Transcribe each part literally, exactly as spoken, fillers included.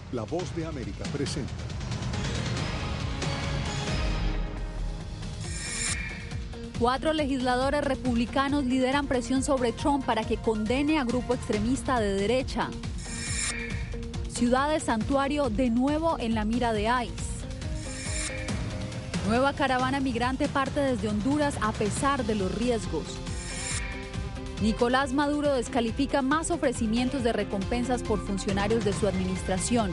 La Voz de América presenta. Cuatro legisladores republicanos lideran presión sobre Trump para que condene a grupo extremista de derecha. Ciudad de Santuario de nuevo en la mira de ICE. Nueva caravana migrante parte desde Honduras a pesar de los riesgos. Nicolás Maduro descalifica más ofrecimientos de recompensas por funcionarios de su administración.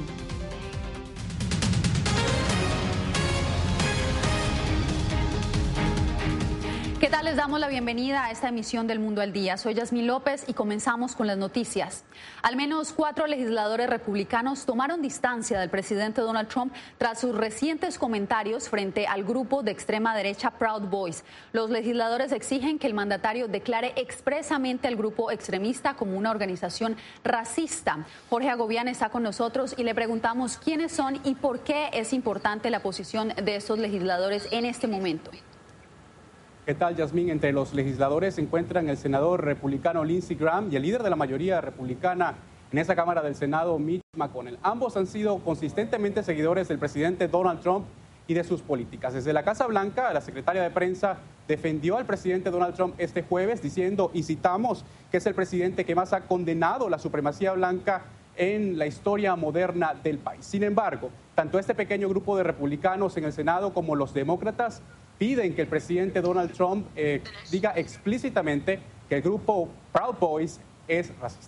¿Qué tal? Les damos la bienvenida a esta emisión del Mundo al Día. Soy Yasmín López y comenzamos con las noticias. Al menos cuatro legisladores republicanos tomaron distancia del presidente Donald Trump tras sus recientes comentarios frente al grupo de extrema derecha Proud Boys. Los legisladores exigen que el mandatario declare expresamente al grupo extremista como una organización racista. Jorge Agobián está con nosotros y le preguntamos quiénes son y por qué es importante la posición de estos legisladores en este momento. ¿Qué tal, Yasmín? Entre los legisladores se encuentran el senador republicano Lindsey Graham y el líder de la mayoría republicana en esa Cámara del Senado, Mitch McConnell. Ambos han sido consistentemente seguidores del presidente Donald Trump y de sus políticas. Desde la Casa Blanca, la secretaria de prensa defendió al presidente Donald Trump este jueves diciendo, y citamos, que es el presidente que más ha condenado la supremacía blanca en la historia moderna del país. Sin embargo, tanto este pequeño grupo de republicanos en el Senado como los demócratas piden que el presidente Donald Trump eh, diga explícitamente que el grupo Proud Boys es racista.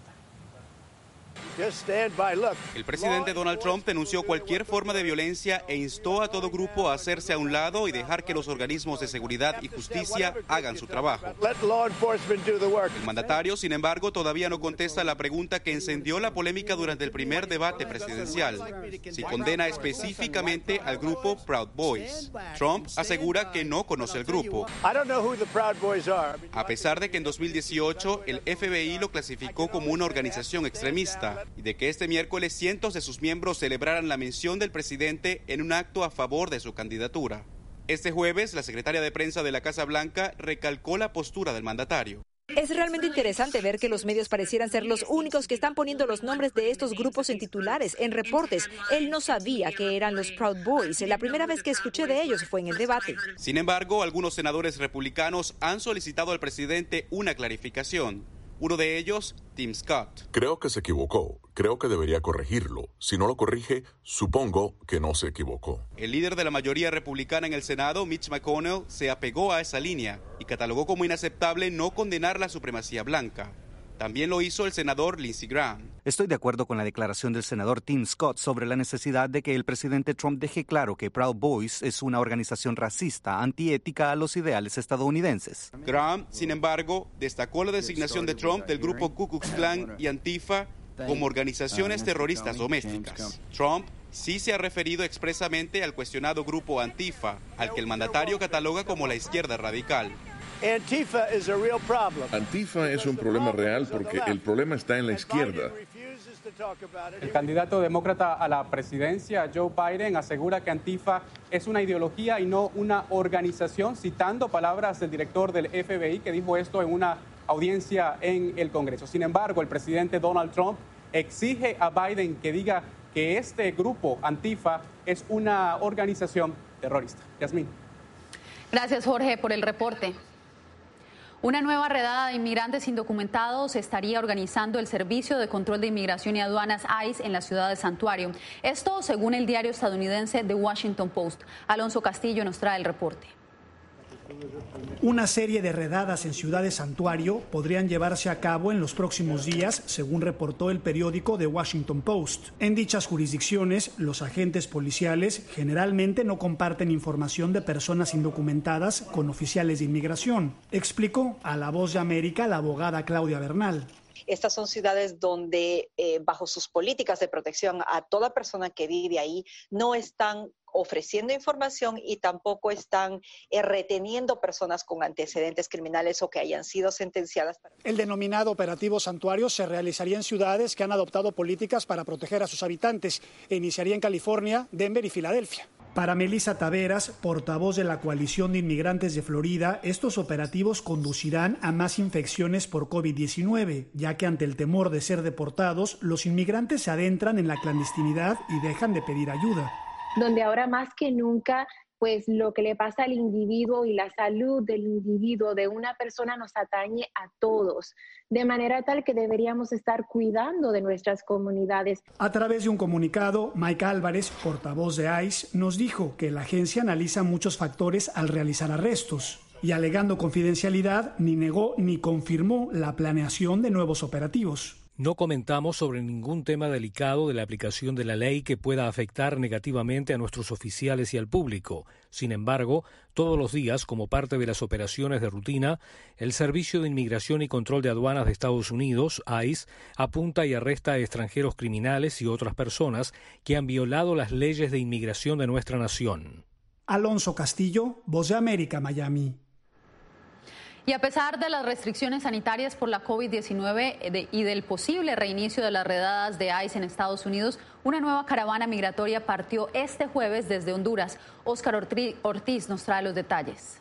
El presidente Donald Trump denunció cualquier forma de violencia e instó a todo grupo a hacerse a un lado y dejar que los organismos de seguridad y justicia hagan su trabajo. El mandatario, sin embargo, todavía no contesta la pregunta que encendió la polémica durante el primer debate presidencial: si condena específicamente al grupo Proud Boys. Trump asegura que no conoce el grupo, a pesar de que en dos mil dieciocho el F B I lo clasificó como una organización extremista y de que este miércoles cientos de sus miembros celebraran la mención del presidente en un acto a favor de su candidatura. Este jueves, la secretaria de prensa de la Casa Blanca recalcó la postura del mandatario. Es realmente interesante ver que los medios parecieran ser los únicos que están poniendo los nombres de estos grupos en titulares, en reportes. Él no sabía que eran los Proud Boys. La primera vez que escuché de ellos fue en el debate. Sin embargo, algunos senadores republicanos han solicitado al presidente una clarificación. Uno de ellos, Tim Scott. Creo que se equivocó. Creo que debería corregirlo. Si no lo corrige, supongo que no se equivocó. El líder de la mayoría republicana en el Senado, Mitch McConnell, se apegó a esa línea y catalogó como inaceptable no condenar la supremacía blanca. También lo hizo el senador Lindsey Graham. Estoy de acuerdo con la declaración del senador Tim Scott sobre la necesidad de que el presidente Trump deje claro que Proud Boys es una organización racista, antiética a los ideales estadounidenses. Graham, sin embargo, destacó la designación de Trump del grupo Ku Klux Klan y Antifa como organizaciones terroristas domésticas. Trump sí se ha referido expresamente al cuestionado grupo Antifa, al que el mandatario cataloga como la izquierda radical. Antifa es un problema real porque el problema está en la izquierda. El candidato demócrata a la presidencia, Joe Biden, asegura que Antifa es una ideología y no una organización, citando palabras del director del F B I que dijo esto en una audiencia en el Congreso. Sin embargo, el presidente Donald Trump exige a Biden que diga que este grupo, Antifa, es una organización terrorista. Yasmín. Gracias, Jorge, por el reporte. Una nueva redada de inmigrantes indocumentados estaría organizando el Servicio de Control de Inmigración y Aduanas ICE en la ciudad de Santuario. Esto según el diario estadounidense The Washington Post. Alonso Castillo nos trae el reporte. Una serie de redadas en Ciudad de Santuario podrían llevarse a cabo en los próximos días, según reportó el periódico The Washington Post. En dichas jurisdicciones, los agentes policiales generalmente no comparten información de personas indocumentadas con oficiales de inmigración, explicó a La Voz de América la abogada Claudia Bernal. Estas son ciudades donde, eh, bajo sus políticas de protección a toda persona que vive ahí, no están ofreciendo información y tampoco están eh, reteniendo personas con antecedentes criminales o que hayan sido sentenciadas. Para... El denominado Operativo Santuario se realizaría en ciudades que han adoptado políticas para proteger a sus habitantes e iniciaría en California, Denver y Filadelfia. Para Melissa Taveras, portavoz de la Coalición de Inmigrantes de Florida, estos operativos conducirán a más infecciones por COVID diecinueve, ya que ante el temor de ser deportados, los inmigrantes se adentran en la clandestinidad y dejan de pedir ayuda. Donde ahora más que nunca, pues lo que le pasa al individuo y la salud del individuo, de una persona, nos atañe a todos, de manera tal que deberíamos estar cuidando de nuestras comunidades. A través de un comunicado, Mike Álvarez, portavoz de ICE, nos dijo que la agencia analiza muchos factores al realizar arrestos y, alegando confidencialidad, ni negó ni confirmó la planeación de nuevos operativos. No comentamos sobre ningún tema delicado de la aplicación de la ley que pueda afectar negativamente a nuestros oficiales y al público. Sin embargo, todos los días, como parte de las operaciones de rutina, el Servicio de Inmigración y Control de Aduanas de Estados Unidos, ICE, apunta y arresta a extranjeros criminales y otras personas que han violado las leyes de inmigración de nuestra nación. Alonso Castillo, Voz de América, Miami. Y a pesar de las restricciones sanitarias por la COVID diecinueve y del posible reinicio de las redadas de ICE en Estados Unidos, una nueva caravana migratoria partió este jueves desde Honduras. Óscar Ortiz nos trae los detalles.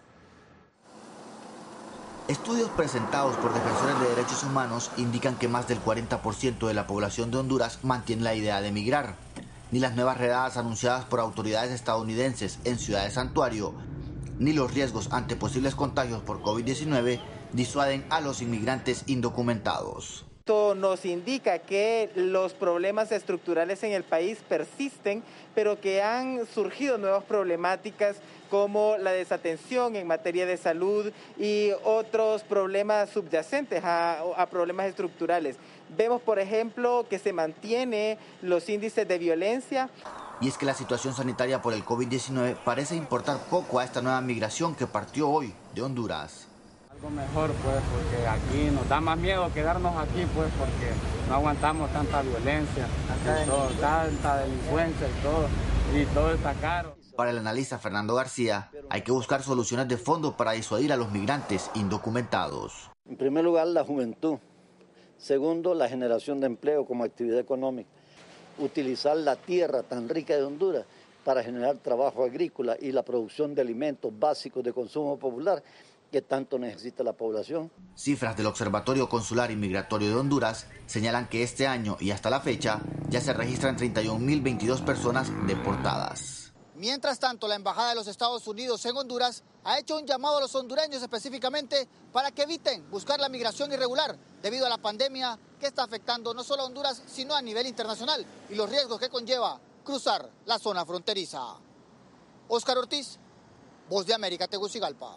Estudios presentados por defensores de derechos humanos indican que más del cuarenta por ciento de la población de Honduras mantiene la idea de emigrar. Ni las nuevas redadas anunciadas por autoridades estadounidenses en ciudades santuario, ni los riesgos ante posibles contagios por COVID diecinueve disuaden a los inmigrantes indocumentados. Esto nos indica que los problemas estructurales en el país persisten, pero que han surgido nuevas problemáticas como la desatención en materia de salud y otros problemas subyacentes a, a problemas estructurales. Vemos, por ejemplo, que se mantienen los índices de violencia. Y es que la situación sanitaria por el COVID diecinueve parece importar poco a esta nueva migración que partió hoy de Honduras. Algo mejor, pues, porque aquí nos da más miedo quedarnos aquí, pues, porque no aguantamos tanta violencia, y todo, tanta delincuencia y todo, y todo está caro. Para el analista Fernando García, hay que buscar soluciones de fondo para disuadir a los migrantes indocumentados. En primer lugar, la juventud. Segundo, la generación de empleo como actividad económica. Utilizar la tierra tan rica de Honduras para generar trabajo agrícola y la producción de alimentos básicos de consumo popular que tanto necesita la población. Cifras del Observatorio Consular y Migratorio de Honduras señalan que este año y hasta la fecha ya se registran treinta y un mil veintidós personas deportadas. Mientras tanto, la Embajada de los Estados Unidos en Honduras ha hecho un llamado a los hondureños específicamente para que eviten buscar la migración irregular debido a la pandemia que está afectando no solo a Honduras, sino a nivel internacional y los riesgos que conlleva cruzar la zona fronteriza. Óscar Ortiz, Voz de América, Tegucigalpa.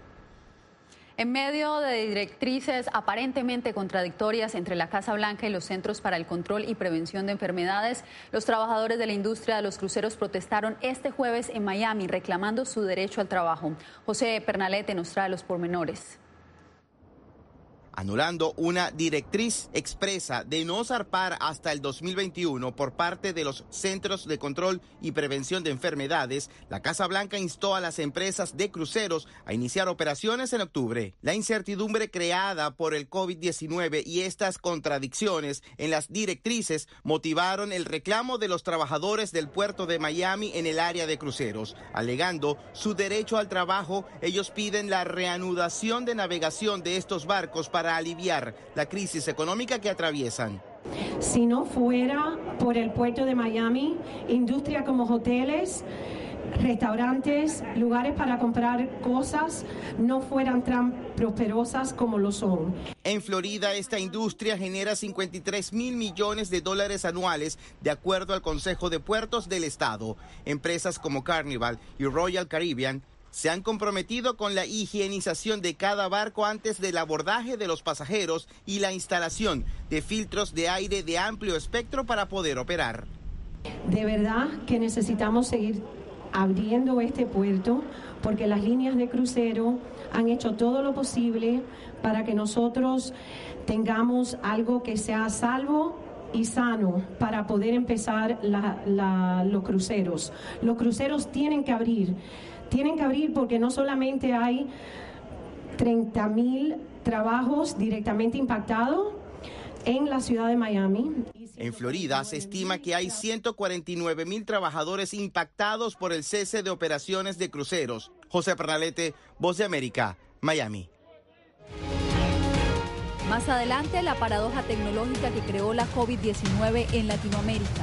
En medio de directrices aparentemente contradictorias entre la Casa Blanca y los Centros para el Control y Prevención de Enfermedades, los trabajadores de la industria de los cruceros protestaron este jueves en Miami reclamando su derecho al trabajo. José Pernalete nos trae los pormenores. Anulando una directriz expresa de no zarpar hasta el dos mil veintiuno por parte de los Centros de Control y Prevención de Enfermedades, la Casa Blanca instó a las empresas de cruceros a iniciar operaciones en octubre. La incertidumbre creada por el COVID diecinueve y estas contradicciones en las directrices motivaron el reclamo de los trabajadores del puerto de Miami en el área de cruceros. Alegando su derecho al trabajo, ellos piden la reanudación de navegación de estos barcos para aliviar la crisis económica que atraviesan. Si no fuera por el puerto de Miami, industria como hoteles, restaurantes, lugares para comprar cosas, no fueran tan prosperosas como lo son. En Florida, esta industria genera cincuenta y tres mil millones de dólares anuales, de acuerdo al Consejo de Puertos del Estado. Empresas como Carnival y Royal Caribbean se han comprometido con la higienización de cada barco antes del abordaje de los pasajeros y la instalación de filtros de aire de amplio espectro para poder operar. De verdad que necesitamos seguir abriendo este puerto porque las líneas de crucero han hecho todo lo posible para que nosotros tengamos algo que sea salvo y sano para poder empezar la, la, los cruceros. Los cruceros tienen que abrir. Tienen que abrir porque no solamente hay treinta mil trabajos directamente impactados, en la ciudad de Miami. En Florida se estima que hay ciento cuarenta y nueve mil trabajadores impactados por el cese de operaciones de cruceros. José Pernalete, Voz de América, Miami. Más adelante, la paradoja tecnológica que creó la COVID diecinueve en Latinoamérica.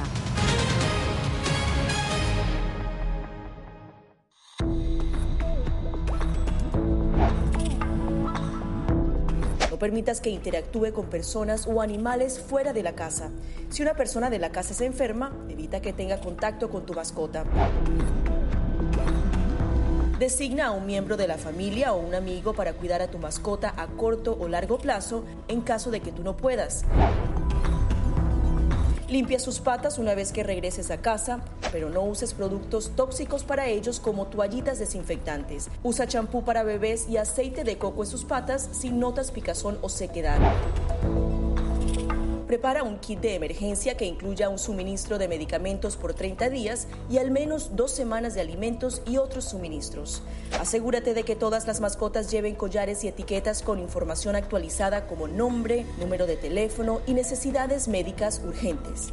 No permitas que interactúe con personas o animales fuera de la casa. Si una persona de la casa se enferma, evita que tenga contacto con tu mascota. Designa a un miembro de la familia o un amigo para cuidar a tu mascota a corto o largo plazo en caso de que tú no puedas. Limpia sus patas una vez que regreses a casa, pero no uses productos tóxicos para ellos como toallitas desinfectantes. Usa champú para bebés y aceite de coco en sus patas si notas picazón o sequedad. Prepara un kit de emergencia que incluya un suministro de medicamentos por treinta días y al menos dos semanas de alimentos y otros suministros. Asegúrate de que todas las mascotas lleven collares y etiquetas con información actualizada como nombre, número de teléfono y necesidades médicas urgentes.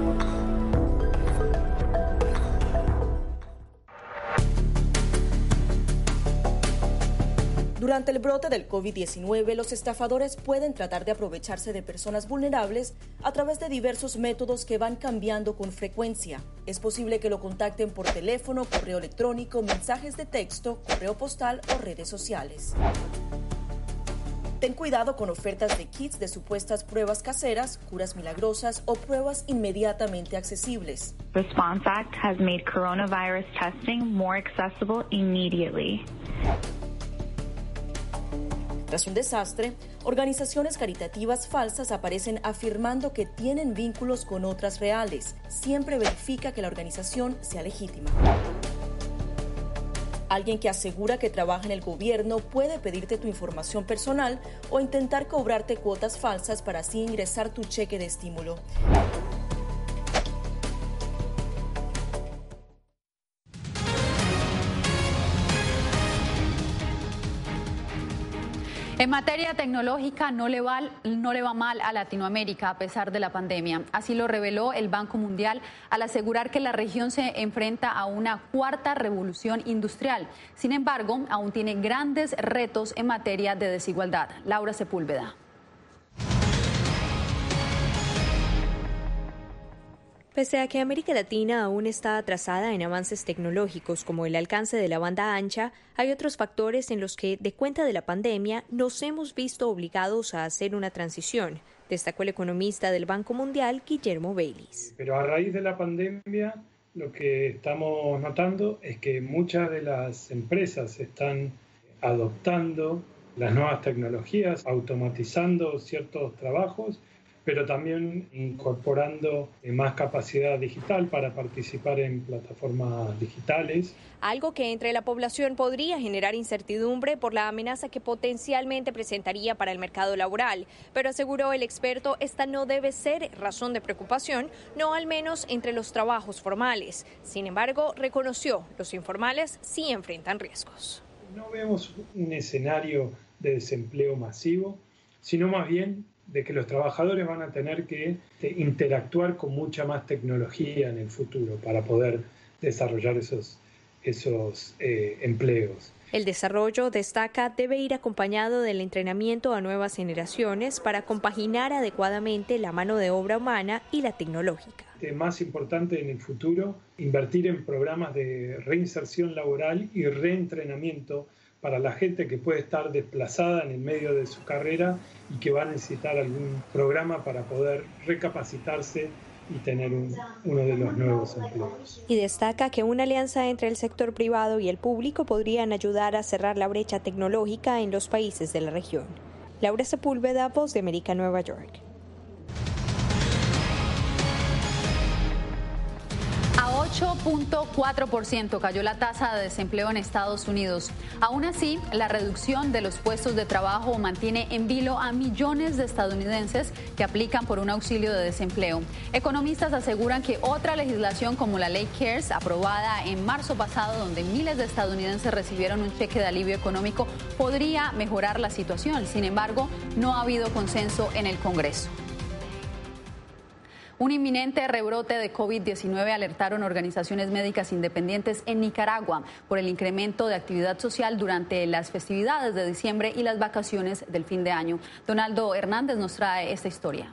Durante el brote del COVID diecinueve, los estafadores pueden tratar de aprovecharse de personas vulnerables a través de diversos métodos que van cambiando con frecuencia. Es posible que lo contacten por teléfono, correo electrónico, mensajes de texto, correo postal o redes sociales. Ten cuidado con ofertas de kits de supuestas pruebas caseras, curas milagrosas o pruebas inmediatamente accesibles. Response Act has made coronavirus testing more accessible immediately. Tras un desastre, organizaciones caritativas falsas aparecen afirmando que tienen vínculos con otras reales. Siempre verifica que la organización sea legítima. Alguien que asegura que trabaja en el gobierno puede pedirte tu información personal o intentar cobrarte cuotas falsas para así ingresar tu cheque de estímulo. En materia tecnológica no le, va, no le va mal a Latinoamérica a pesar de la pandemia. Así lo reveló el Banco Mundial al asegurar que la región se enfrenta a una cuarta revolución industrial. Sin embargo, aún tiene grandes retos en materia de desigualdad. Laura Sepúlveda. Pese a que América Latina aún está atrasada en avances tecnológicos como el alcance de la banda ancha, hay otros factores en los que, de cuenta de la pandemia, nos hemos visto obligados a hacer una transición, destacó el economista del Banco Mundial, Guillermo Baylis. Pero a raíz de la pandemia, lo que estamos notando es que muchas de las empresas están adoptando las nuevas tecnologías, automatizando ciertos trabajos, pero también incorporando más capacidad digital para participar en plataformas digitales. Algo que entre la población podría generar incertidumbre por la amenaza que potencialmente presentaría para el mercado laboral. Pero aseguró el experto, esta no debe ser razón de preocupación, no al menos entre los trabajos formales. Sin embargo, reconoció, los informales sí enfrentan riesgos. No vemos un escenario de desempleo masivo, sino más bien de que los trabajadores van a tener que interactuar con mucha más tecnología en el futuro para poder desarrollar esos, esos eh, empleos. El desarrollo, destaca, debe ir acompañado del entrenamiento a nuevas generaciones para compaginar adecuadamente la mano de obra humana y la tecnológica. Es más importante en el futuro invertir en programas de reinserción laboral y reentrenamiento para la gente que puede estar desplazada en el medio de su carrera y que va a necesitar algún programa para poder recapacitarse y tener un, uno de los nuevos empleos. Y destaca que una alianza entre el sector privado y el público podrían ayudar a cerrar la brecha tecnológica en los países de la región. Laura Sepúlveda, Voz de América, Nueva York. A ocho punto cuatro por ciento cayó la tasa de desempleo en Estados Unidos. Aún así, la reducción de los puestos de trabajo mantiene en vilo a millones de estadounidenses que aplican por un auxilio de desempleo. Economistas aseguran que otra legislación como la ley CARES, aprobada en marzo pasado, donde miles de estadounidenses recibieron un cheque de alivio económico, podría mejorar la situación. Sin embargo, no ha habido consenso en el Congreso. Un inminente rebrote de COVID diecinueve alertaron organizaciones médicas independientes en Nicaragua por el incremento de actividad social durante las festividades de diciembre y las vacaciones del fin de año. Donaldo Hernández nos trae esta historia.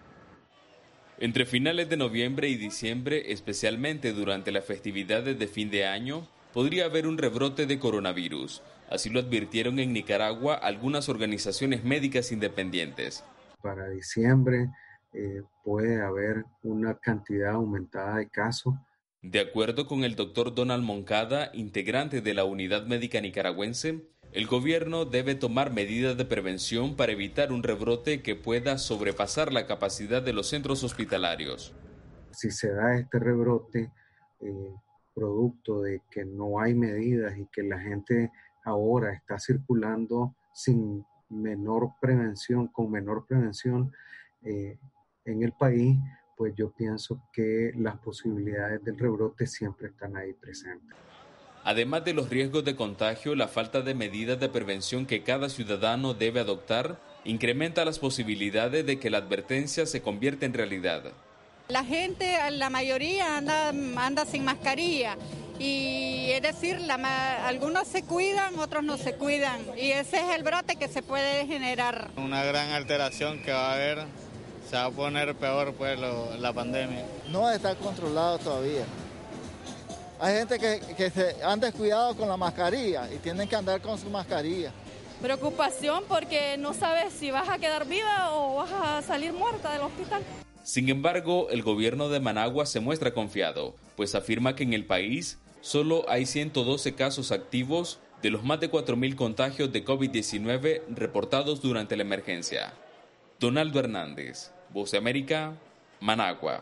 Entre finales de noviembre y diciembre, especialmente durante las festividades de fin de año, podría haber un rebrote de coronavirus. Así lo advirtieron en Nicaragua algunas organizaciones médicas independientes. Para diciembre eh, puede haber una cantidad aumentada de casos. De acuerdo con el doctor Donald Moncada, integrante de la Unidad Médica Nicaragüense, el gobierno debe tomar medidas de prevención para evitar un rebrote que pueda sobrepasar la capacidad de los centros hospitalarios. Si se da este rebrote, eh, producto de que no hay medidas y que la gente ahora está circulando sin menor prevención, con menor prevención eh, en el país, pues yo pienso que las posibilidades del rebrote siempre están ahí presentes. Además de los riesgos de contagio, la falta de medidas de prevención que cada ciudadano debe adoptar incrementa las posibilidades de que la advertencia se convierta en realidad. La gente, la mayoría anda, anda sin mascarilla y es decir, la, algunos se cuidan, otros no se cuidan y ese es el brote que se puede generar. Una gran alteración que va a haber, se va a poner peor pues lo, la pandemia. No está controlado todavía. Hay gente que, que se han descuidado con la mascarilla y tienen que andar con su mascarilla. Preocupación porque no sabes si vas a quedar viva o vas a salir muerta del hospital. Sin embargo, el gobierno de Managua se muestra confiado, pues afirma que en el país solo hay ciento doce casos activos de los más de cuatro mil contagios de COVID diecinueve reportados durante la emergencia. Donaldo Hernández, Voz de América, Managua.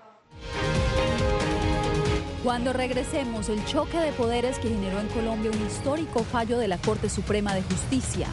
Cuando regresemos, el choque de poderes que generó en Colombia un histórico fallo de la Corte Suprema de Justicia.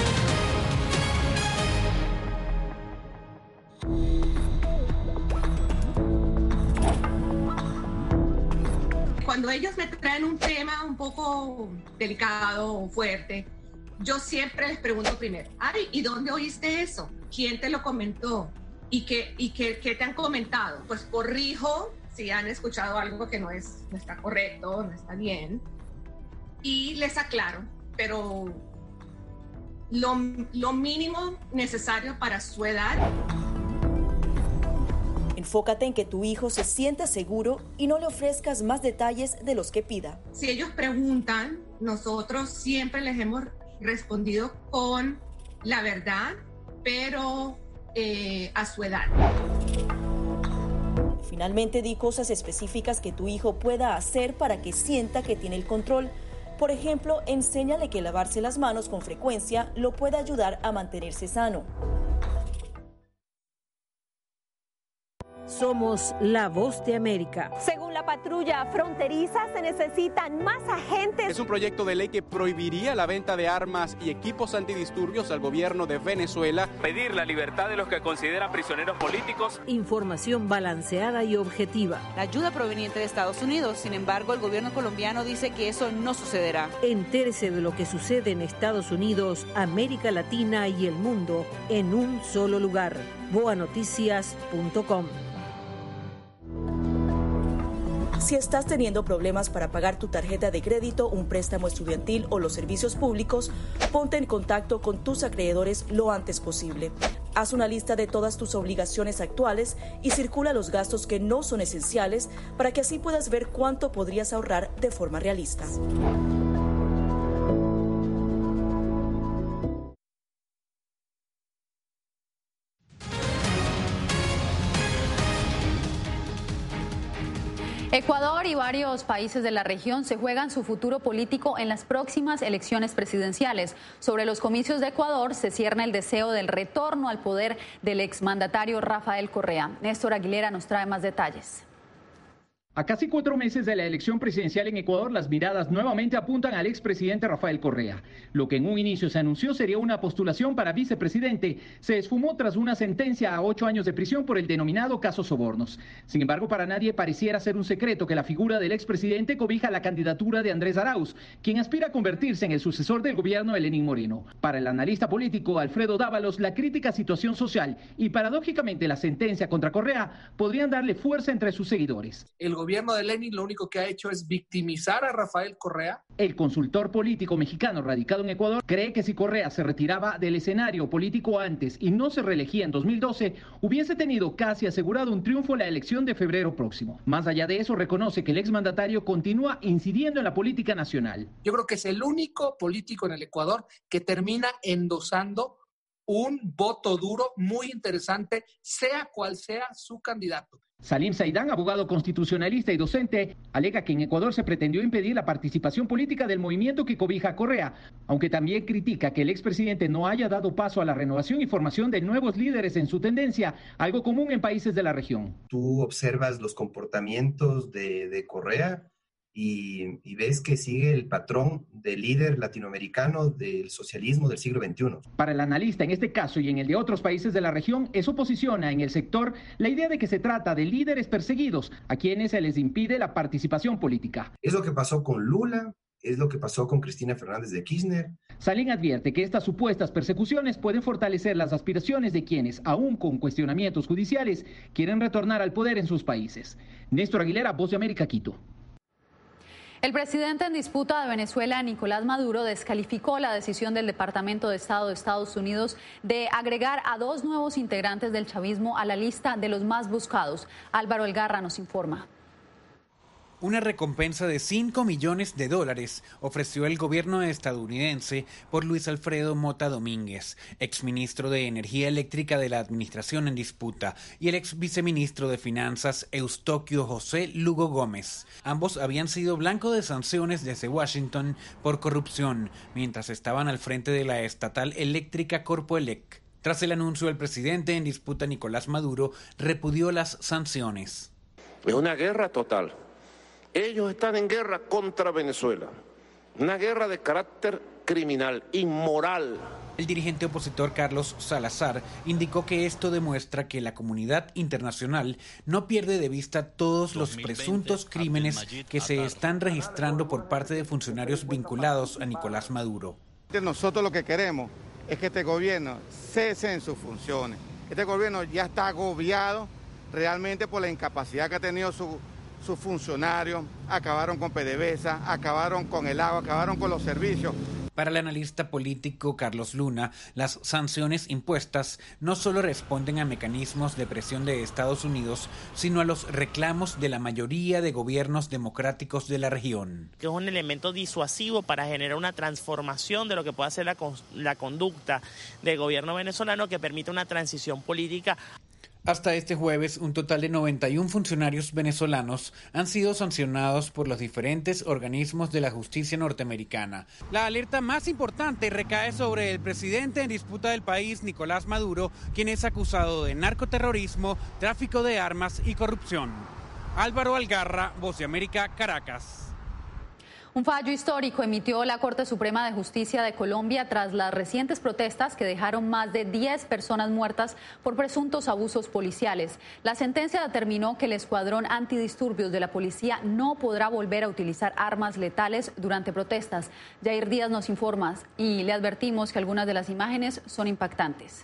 Cuando ellos me traen un tema un poco delicado o fuerte, yo siempre les pregunto primero, ay, ¿y dónde oíste eso? ¿Quién te lo comentó? ¿Y qué, y qué, qué te han comentado? Pues corrijo si han escuchado algo que no, es, no está correcto, no está bien, y les aclaro, pero lo, lo mínimo necesario para su edad. Enfócate en que tu hijo se sienta seguro y no le ofrezcas más detalles de los que pida. Si ellos preguntan, nosotros siempre les hemos respondido con la verdad, pero eh, a su edad. Finalmente, di cosas específicas que tu hijo pueda hacer para que sienta que tiene el control. Por ejemplo, enséñale que lavarse las manos con frecuencia lo puede ayudar a mantenerse sano. Somos la voz de América. Según la patrulla fronteriza, se necesitan más agentes. Es un proyecto de ley que prohibiría la venta de armas y equipos antidisturbios al gobierno de Venezuela. Pedir la libertad de los que consideran prisioneros políticos. Información balanceada y objetiva. La ayuda proveniente de Estados Unidos, sin embargo, el gobierno colombiano dice que eso no sucederá. Entérese de lo que sucede en Estados Unidos, América Latina y el mundo en un solo lugar. boa noticias punto com. Si estás teniendo problemas para pagar tu tarjeta de crédito, un préstamo estudiantil o los servicios públicos, ponte en contacto con tus acreedores lo antes posible. Haz una lista de todas tus obligaciones actuales y circula los gastos que no son esenciales para que así puedas ver cuánto podrías ahorrar de forma realista. Ecuador y varios países de la región se juegan su futuro político en las próximas elecciones presidenciales. Sobre los comicios de Ecuador se cierne el deseo del retorno al poder del exmandatario Rafael Correa. Néstor Aguilera nos trae más detalles. A casi cuatro meses de la elección presidencial en Ecuador, las miradas nuevamente apuntan al expresidente Rafael Correa. Lo que en un inicio se anunció sería una postulación para vicepresidente, se esfumó tras una sentencia a ocho años de prisión por el denominado caso Sobornos. Sin embargo, para nadie pareciera ser un secreto que la figura del expresidente cobija la candidatura de Andrés Arauz, quien aspira a convertirse en el sucesor del gobierno de Lenín Moreno. Para el analista político Alfredo Dávalos, la crítica situación social y paradójicamente la sentencia contra Correa podrían darle fuerza entre sus seguidores. El El gobierno de Lenin lo único que ha hecho es victimizar a Rafael Correa. El consultor político mexicano radicado en Ecuador cree que si Correa se retiraba del escenario político antes y no se reelegía en dos mil doce, hubiese tenido casi asegurado un triunfo en la elección de febrero próximo. Más allá de eso, reconoce que el exmandatario continúa incidiendo en la política nacional. Yo creo que es el único político en el Ecuador que termina endosando un voto duro muy interesante, sea cual sea su candidato. Salim Saidán, abogado constitucionalista y docente, alega que en Ecuador se pretendió impedir la participación política del movimiento que cobija a Correa, aunque también critica que el expresidente no haya dado paso a la renovación y formación de nuevos líderes en su tendencia, algo común en países de la región. Tú observas los comportamientos de, de Correa y, y ves que sigue el patrón del líder latinoamericano del socialismo del siglo veintiuno. Para el analista, en este caso y en el de otros países de la región, eso posiciona en el sector la idea de que se trata de líderes perseguidos, a quienes se les impide la participación política. Es lo que pasó con Lula, es lo que pasó con Cristina Fernández de Kirchner. Salín advierte que estas supuestas persecuciones pueden fortalecer las aspiraciones de quienes, aún con cuestionamientos judiciales, quieren retornar al poder en sus países. Néstor Aguilera, Voz de América, Quito. El presidente en disputa de Venezuela, Nicolás Maduro, descalificó la decisión del Departamento de Estado de Estados Unidos de agregar a dos nuevos integrantes del chavismo a la lista de los más buscados. Álvaro Algarra nos informa. Una recompensa de cinco millones de dólares ofreció el gobierno estadounidense por Luis Alfredo Mota Domínguez, exministro de Energía Eléctrica de la administración en disputa, y el ex viceministro de Finanzas Eustoquio José Lugo Gómez. Ambos habían sido blanco de sanciones desde Washington por corrupción, mientras estaban al frente de la estatal eléctrica Corpoelec. Tras el anuncio del presidente en disputa, Nicolás Maduro repudió las sanciones. Es una guerra total. Ellos están en guerra contra Venezuela, una guerra de carácter criminal, inmoral. El dirigente opositor Carlos Salazar indicó que esto demuestra que la comunidad internacional no pierde de vista todos los presuntos crímenes que se están registrando por parte de funcionarios vinculados a Nicolás Maduro. Nosotros lo que queremos es que este gobierno cese en sus funciones. Este gobierno ya está agobiado realmente por la incapacidad que ha tenido su sus funcionarios, acabaron con PDVSA, acabaron con el agua, acabaron con los servicios. Para el analista político Carlos Luna, las sanciones impuestas no solo responden a mecanismos de presión de Estados Unidos, sino a los reclamos de la mayoría de gobiernos democráticos de la región. Que es un elemento disuasivo para generar una transformación de lo que pueda ser la, la conducta del gobierno venezolano que permita una transición política. Hasta este jueves, un total de noventa y un funcionarios venezolanos han sido sancionados por los diferentes organismos de la justicia norteamericana. La alerta más importante recae sobre el presidente en disputa del país, Nicolás Maduro, quien es acusado de narcoterrorismo, tráfico de armas y corrupción. Álvaro Algarra, Voz de América, Caracas. Un fallo histórico emitió la Corte Suprema de Justicia de Colombia tras las recientes protestas que dejaron más de diez personas muertas por presuntos abusos policiales. La sentencia determinó que el escuadrón antidisturbios de la policía no podrá volver a utilizar armas letales durante protestas. Jair Díaz nos informa y le advertimos que algunas de las imágenes son impactantes.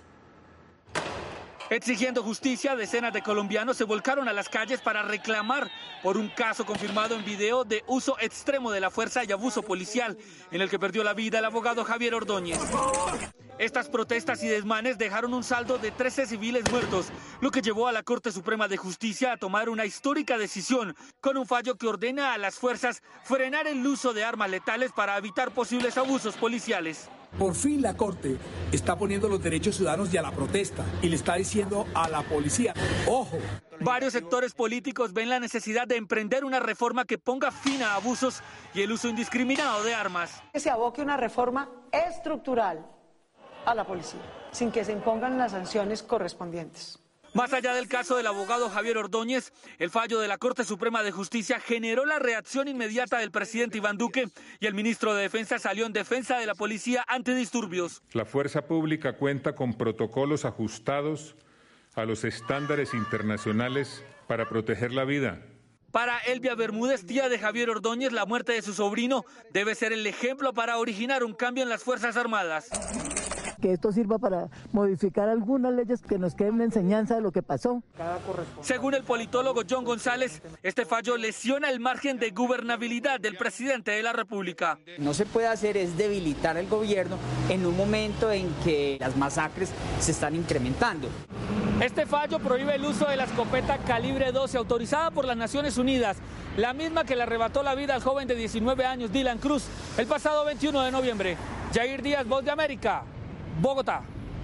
Exigiendo justicia, decenas de colombianos se volcaron a las calles para reclamar por un caso confirmado en video de uso extremo de la fuerza y abuso policial, en el que perdió la vida el abogado Javier Ordóñez. Estas protestas y desmanes dejaron un saldo de trece civiles muertos, lo que llevó a la Corte Suprema de Justicia a tomar una histórica decisión, con un fallo que ordena a las fuerzas frenar el uso de armas letales para evitar posibles abusos policiales. Por fin la Corte está poniendo los derechos ciudadanos y a la protesta y le está diciendo a la policía, ¡ojo! Varios sectores políticos ven la necesidad de emprender una reforma que ponga fin a abusos y el uso indiscriminado de armas. Que se aboque una reforma estructural a la policía, sin que se impongan las sanciones correspondientes. Más allá del caso del abogado Javier Ordóñez, el fallo de la Corte Suprema de Justicia generó la reacción inmediata del presidente Iván Duque y el ministro de Defensa salió en defensa de la policía antidisturbios. La fuerza pública cuenta con protocolos ajustados a los estándares internacionales para proteger la vida. Para Elvia Bermúdez, tía de Javier Ordóñez, la muerte de su sobrino debe ser el ejemplo para originar un cambio en las Fuerzas Armadas. Que esto sirva para modificar algunas leyes que nos queden una enseñanza de lo que pasó. Según el politólogo John González, este fallo lesiona el margen de gobernabilidad del presidente de la República. No se puede hacer es debilitar el gobierno en un momento en que las masacres se están incrementando. Este fallo prohíbe el uso de la escopeta calibre doce autorizada por las Naciones Unidas, la misma que le arrebató la vida al joven de diecinueve años, Dylan Cruz, el pasado veintiuno de noviembre. Jair Díaz, Voz de América, Bogotá.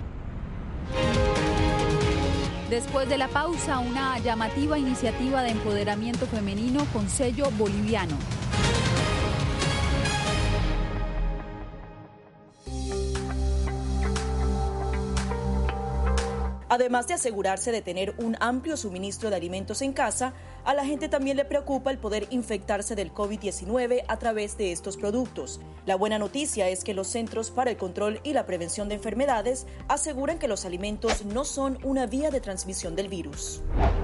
Después de la pausa, una llamativa iniciativa de empoderamiento femenino con sello boliviano. Además de asegurarse de tener un amplio suministro de alimentos en casa, a la gente también le preocupa el poder infectarse del COVID diecinueve a través de estos productos. La buena noticia es que los Centros para el Control y la Prevención de Enfermedades aseguran que los alimentos no son una vía de transmisión del virus.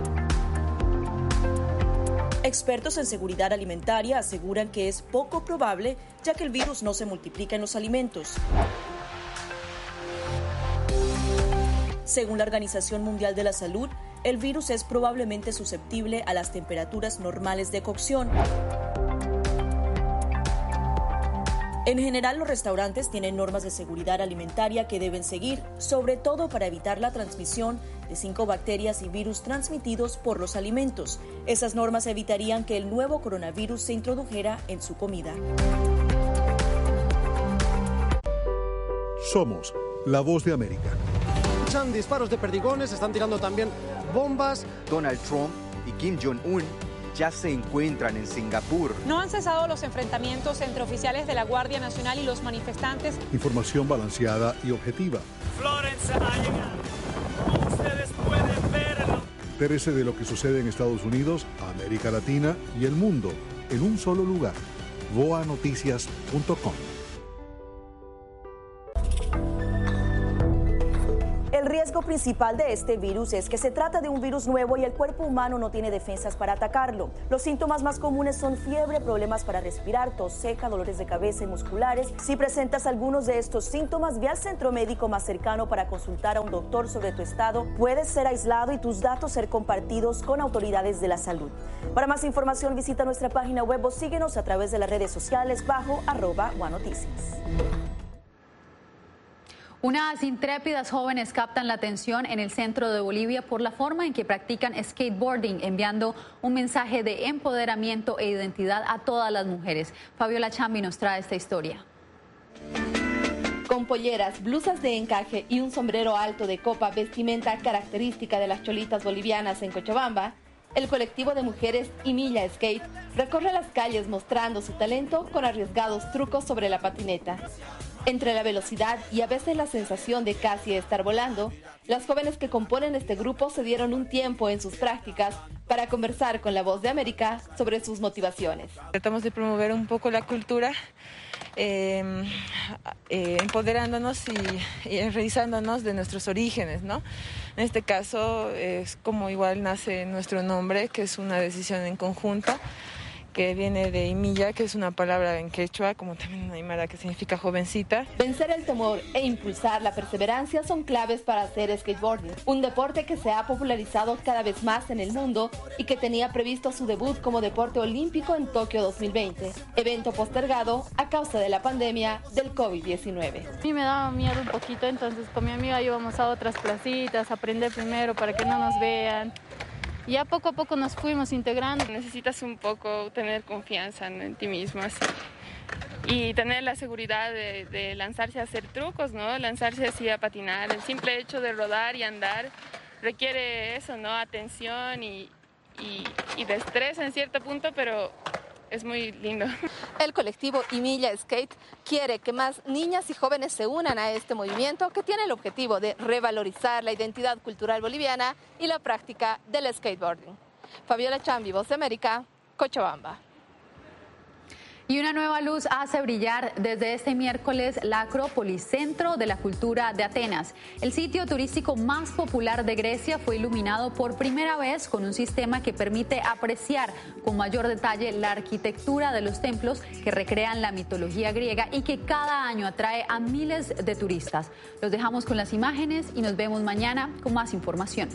Expertos en seguridad alimentaria aseguran que es poco probable, ya que el virus no se multiplica en los alimentos. Según la Organización Mundial de la Salud, el virus es probablemente susceptible a las temperaturas normales de cocción. En general, los restaurantes tienen normas de seguridad alimentaria que deben seguir, sobre todo para evitar la transmisión de cinco bacterias y virus transmitidos por los alimentos. Esas normas evitarían que el nuevo coronavirus se introdujera en su comida. Somos la Voz de América. Disparos de perdigones, están tirando también bombas. Donald Trump y Kim Jong-un ya se encuentran en Singapur. No han cesado los enfrentamientos entre oficiales de la Guardia Nacional y los manifestantes. Información balanceada y objetiva. Florence ha llegado. Como ustedes pueden verlo. Entérese de lo que sucede en Estados Unidos, América Latina y el mundo en un solo lugar. voa noticias punto com. El riesgo principal de este virus es que se trata de un virus nuevo y el cuerpo humano no tiene defensas para atacarlo. Los síntomas más comunes son fiebre, problemas para respirar, tos seca, dolores de cabeza y musculares. Si presentas algunos de estos síntomas, ve al centro médico más cercano para consultar a un doctor sobre tu estado. Puedes ser aislado y tus datos ser compartidos con autoridades de la salud. Para más información, visita nuestra página web o síguenos a través de las redes sociales bajo arroba guanoticias. Unas intrépidas jóvenes captan la atención en el centro de Bolivia por la forma en que practican skateboarding, enviando un mensaje de empoderamiento e identidad a todas las mujeres. Fabiola Chambi nos trae esta historia. Con polleras, blusas de encaje y un sombrero alto de copa, vestimenta característica de las cholitas bolivianas en Cochabamba, el colectivo de mujeres Imilla Skate recorre las calles mostrando su talento con arriesgados trucos sobre la patineta. Entre la velocidad y a veces la sensación de casi estar volando, las jóvenes que componen este grupo se dieron un tiempo en sus prácticas para conversar con La Voz de América sobre sus motivaciones. Tratamos de promover un poco la cultura, eh, eh, empoderándonos y, y revisándonos de nuestros orígenes, ¿no? En este caso es como igual nace nuestro nombre, que es una decisión en conjunto, que viene de Imilla, que es una palabra en quechua, como también en aymara, que significa jovencita. Vencer el temor e impulsar la perseverancia son claves para hacer skateboarding, un deporte que se ha popularizado cada vez más en el mundo y que tenía previsto su debut como deporte olímpico en Tokio dos mil veinte, evento postergado a causa de la pandemia del COVID diecinueve. A mí me daba miedo un poquito, entonces con mi amiga íbamos a otras placitas, a aprender primero para que no nos vean. Ya poco a poco nos fuimos integrando. Necesitas un poco tener confianza en ti mismo así. Y tener la seguridad de, de lanzarse a hacer trucos, ¿no? Lanzarse así a patinar. El simple hecho de rodar y andar requiere eso, ¿no? Atención y, y, y destreza en cierto punto, pero es muy lindo. El colectivo Emilia Skate quiere que más niñas y jóvenes se unan a este movimiento que tiene el objetivo de revalorizar la identidad cultural boliviana y la práctica del skateboarding. Fabiola Chambi, Voz de América, Cochabamba. Y una nueva luz hace brillar desde este miércoles la Acrópolis, centro de la cultura de Atenas. El sitio turístico más popular de Grecia fue iluminado por primera vez con un sistema que permite apreciar con mayor detalle la arquitectura de los templos que recrean la mitología griega y que cada año atrae a miles de turistas. Los dejamos con las imágenes y nos vemos mañana con más información.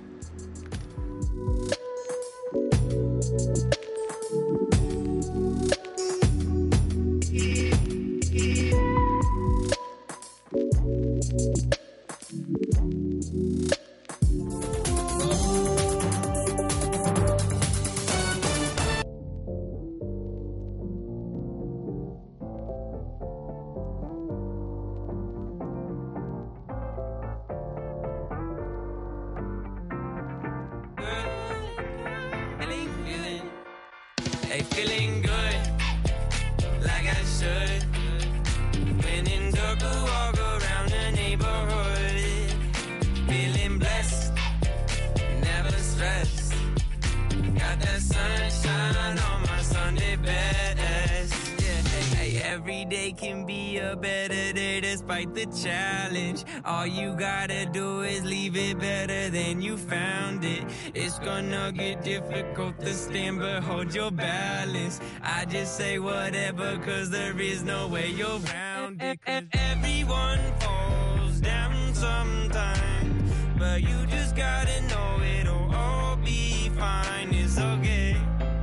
Hey, feeling good, like I should. When in Durga, walk around the neighborhood. Feeling blessed, never stressed. Got that sunshine on my Sunday best. Yeah, hey, hey, every day can be a better day despite the challenge. All you gotta do is leave it better than you found it. It's gonna get difficult to stand, but hold your balance. I just say whatever, cause there is no way you're round it. Cause everyone falls down sometime, but you just gotta know it'll all be fine. It's okay.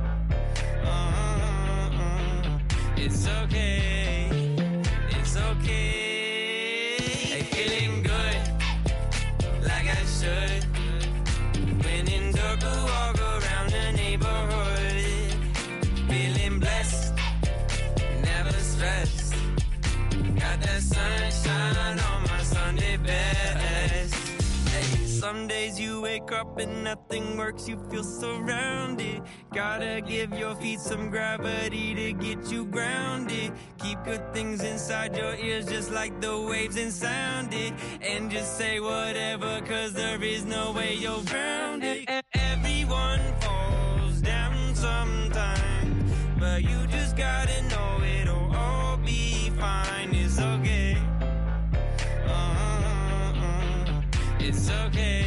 Uh-uh-uh. It's okay. It's okay. Hey, feeling good, like I should. When in Durga, walk around the neighborhood. Feeling blessed, never stressed. Got that sunshine on my Sunday best. Hey, some days you wake up and nothing works, you feel surrounded. Gotta give your feet some gravity to get you grounded. Keep good things inside your ears just like the waves and sound it. And just say whatever, cause there is no way you're grounded. Everyone falls down sometime, but you just gotta know it'll all be fine. It's okay. Uh-uh-uh. It's okay.